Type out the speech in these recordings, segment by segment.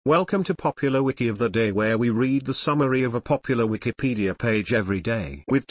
Welcome to Popular Wiki of the Day, where we read the summary of a popular Wikipedia page every day. With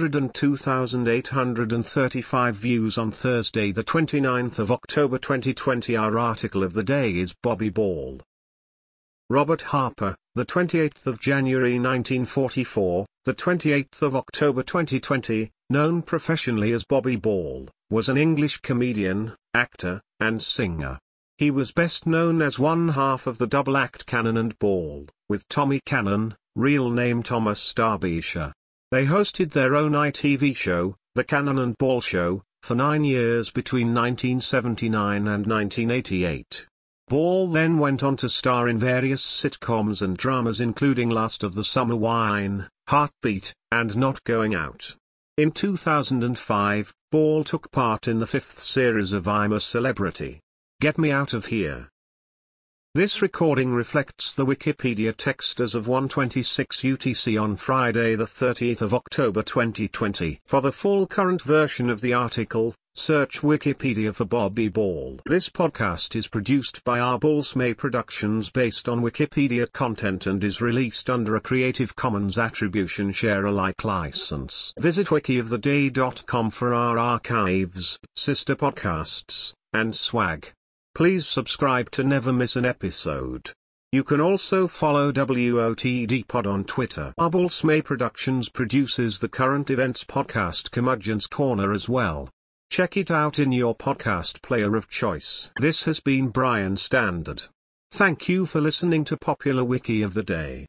202,835 views on Thursday the 29th of October 2020, our article of the day is Bobby Ball. Robert Harper, the 28th of January 1944, the 28th of October 2020, known professionally as Bobby Ball, was an English comedian, actor, and singer. He was best known as one half of the double act Cannon and Ball, with Tommy Cannon, real name Thomas Derbyshire. They hosted their own ITV show, The Cannon and Ball Show, for 9 years between 1979 and 1988. Ball then went on to star in various sitcoms and dramas including Last of the Summer Wine, Heartbeat, and Not Going Out. In 2005, Ball took part in the 5th series of I'm a Celebrity. Get Me Out of Here. This recording reflects the Wikipedia text as of 1:26 UTC on Friday the 30th of October 2020. For the full current version of the article, search Wikipedia for Bobby Ball. This podcast is produced by our Balls May Productions based on Wikipedia content and is released under a Creative Commons Attribution Share Alike license. Visit wikioftheday.com for our archives, sister podcasts, and swag. Please subscribe to never miss an episode. You can also follow WOTD Pod on Twitter. Our Balls May Productions produces the current events podcast Curmudgeon's Corner as well. Check it out in your podcast player of choice. This has been Brian Standard. Thank you for listening to Popular Wiki of the Day.